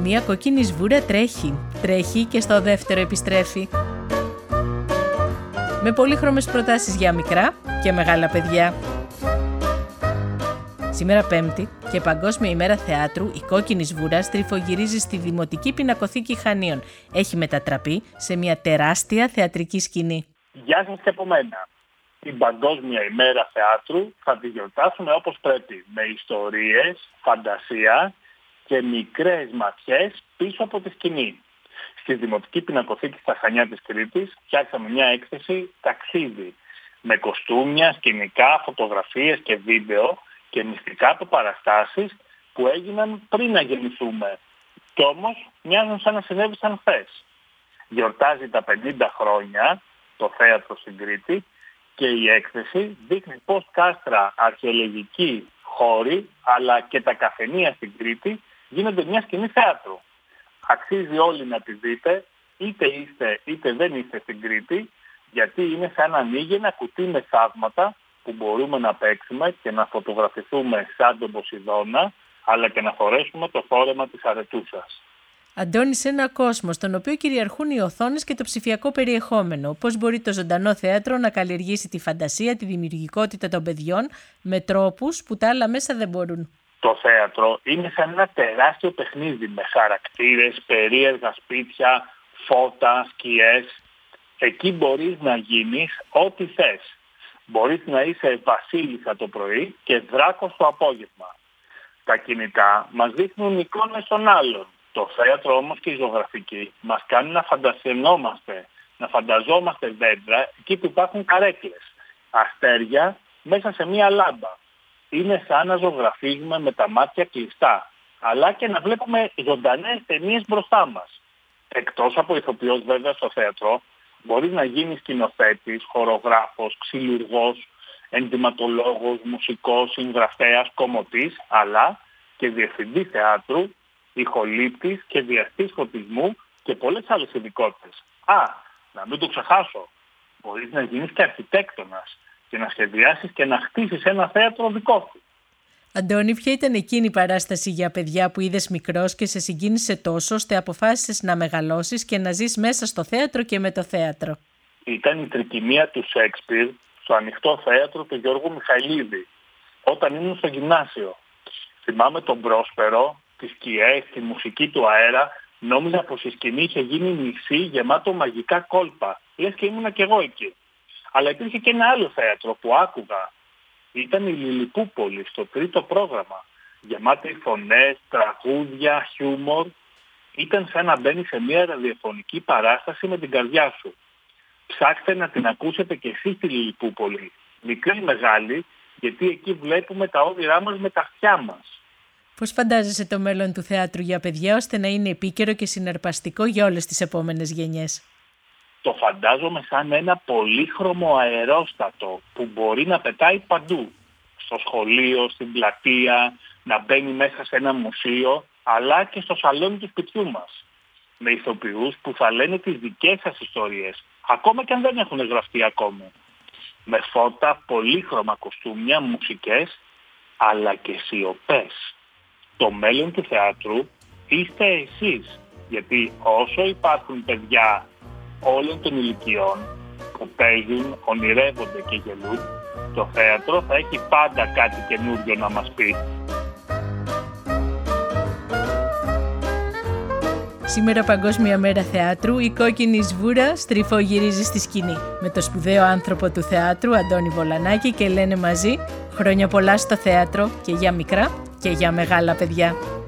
Μια κόκκινη σβούρα τρέχει και στο δεύτερο επιστρέφει. Με πολύχρωμες προτάσεις για μικρά και μεγάλα παιδιά. Σήμερα Πέμπτη και Παγκόσμια ημέρα θεάτρου, η κόκκινη σβούρα στριφογυρίζει στη Δημοτική Πινακοθήκη Χανίων. Έχει μετατραπεί σε μια τεράστια θεατρική σκηνή. Γεια σας και από μένα. Την Παγκόσμια ημέρα θεάτρου θα τη γιορτάσουμε όπως πρέπει, με ιστορίες, φαντασία και μικρές ματιές πίσω από τη σκηνή. Στη Δημοτική Πινακοθήκη στα Χανιά της Κρήτης φτιάξαμε μια έκθεση ταξίδι με κοστούμια, σκηνικά, φωτογραφίες και βίντεο και μυστικά από παραστάσεις που έγιναν πριν να γεννηθούμε. Κι όμως μοιάζουν σαν να συνέβησαν χθες. Γιορτάζει τα 50 χρόνια το θέατρο στην Κρήτη και η έκθεση δείχνει πώς κάστρα, αρχαιολογικοί χώροι αλλά και τα καφενεία στην Κρήτη γίνονται μια σκηνή θέατρου. Αξίζει όλοι να τη δείτε, είτε είστε είτε δεν είστε στην Κρήτη, γιατί είναι σαν να ανοίγει ένα κουτί με θαύματα που μπορούμε να παίξουμε και να φωτογραφηθούμε σαν τον Ποσειδώνα, αλλά και να φορέσουμε το φόρεμα της αρετούσας. Αντώνη, σε ένα κόσμο στον οποίο κυριαρχούν οι οθόνες και το ψηφιακό περιεχόμενο, πώς μπορεί το ζωντανό θέατρο να καλλιεργήσει τη φαντασία, τη δημιουργικότητα των παιδιών με τρόπους που τα άλλα μέσα δεν μπορούν? Το θέατρο είναι σαν ένα τεράστιο παιχνίδι με χαρακτήρες, περίεργα σπίτια, φώτα, σκιές. Εκεί μπορείς να γίνεις ό,τι θες. Μπορείς να είσαι βασίλισσα το πρωί και δράκος το απόγευμα. Τα κινητά μας δείχνουν εικόνες των άλλων. Το θέατρο όμως και η ζωγραφική μας κάνει να φαντασιωνόμαστε, να φανταζόμαστε δέντρα εκεί που υπάρχουν καρέκλες, αστέρια μέσα σε μία λάμπα. Είναι σαν να ζωγραφίζουμε με τα μάτια κλειστά, αλλά και να βλέπουμε ζωντανές ταινίες μπροστά μας. Εκτός από ηθοποιός βέβαια στο θέατρο, μπορεί να γίνει σκηνοθέτης, χορογράφος, ξυλουργός, ενδυματολόγος, μουσικός, συγγραφέας, κομμωτής, αλλά και διευθυντής θεάτρου, ηχολήπτης και διαστής φωτισμού και πολλές άλλες ειδικότητες. Να μην το ξεχάσω, μπορείς να γίνεις και αρχιτέκτονας και να σχεδιάσεις και να χτίσεις ένα θέατρο δικό σου. Αντώνη, ποια ήταν εκείνη η παράσταση για παιδιά που είδες μικρός και σε συγκίνησε τόσο ώστε αποφάσισες να μεγαλώσεις και να ζεις μέσα στο θέατρο και με το θέατρο? Ήταν η Τρικυμία του Σέξπιρ στο ανοιχτό θέατρο του Γιώργου Μιχαηλίδη, όταν ήμουν στο γυμνάσιο. Θυμάμαι τον Πρόσπερο, τις σκιές, τη μουσική του αέρα. Νόμιζα πως η σκηνή είχε γίνει νησί γεμάτο μαγικά κόλπα. Λες και ήμουνα κι εγώ εκεί. Αλλά υπήρχε και ένα άλλο θέατρο που άκουγα. Ήταν η Λιλιπούπολη στο τρίτο πρόγραμμα. Γεμάτη φωνές, τραγούδια, χιούμορ. Ήταν σαν να μπαίνει σε μια ραδιοφωνική παράσταση με την καρδιά σου. Ψάξτε να την ακούσετε κι εσείς στη Λιλιπούπολη. Μικρή ή μεγάλη, γιατί εκεί βλέπουμε τα όνειρά μας με τα αυτιά μας. Πώς φαντάζεσαι το μέλλον του θεάτρου για παιδιά ώστε να είναι επίκαιρο και συναρπαστικό για όλες τις επόμενες γενιές? Το φαντάζομαι σαν ένα πολύχρωμο αερόστατο που μπορεί να πετάει παντού. Στο σχολείο, στην πλατεία, να μπαίνει μέσα σε ένα μουσείο, αλλά και στο σαλόνι του σπιτιού μας. Με ηθοποιούς που θα λένε τις δικές σας ιστορίες, ακόμα και αν δεν έχουν γραφτεί ακόμα. Με φώτα, πολύχρωμα κοστούμια, μουσικές, αλλά και σιωπές. Το μέλλον του θεάτρου είστε εσείς, γιατί όσο υπάρχουν παιδιά όλων των ηλικιών που παίζουν, ονειρεύονται και γελούν, το θέατρο θα έχει πάντα κάτι καινούριο να μας πει. Σήμερα Παγκόσμια Μέρα Θεάτρου, η κόκκινη σβούρα στριφογυρίζει στη σκηνή. Με το σπουδαίο άνθρωπο του θεάτρου, Αντώνη Βολανάκη, και λένε μαζί χρόνια πολλά στο θέατρο και για μικρά και για μεγάλα παιδιά.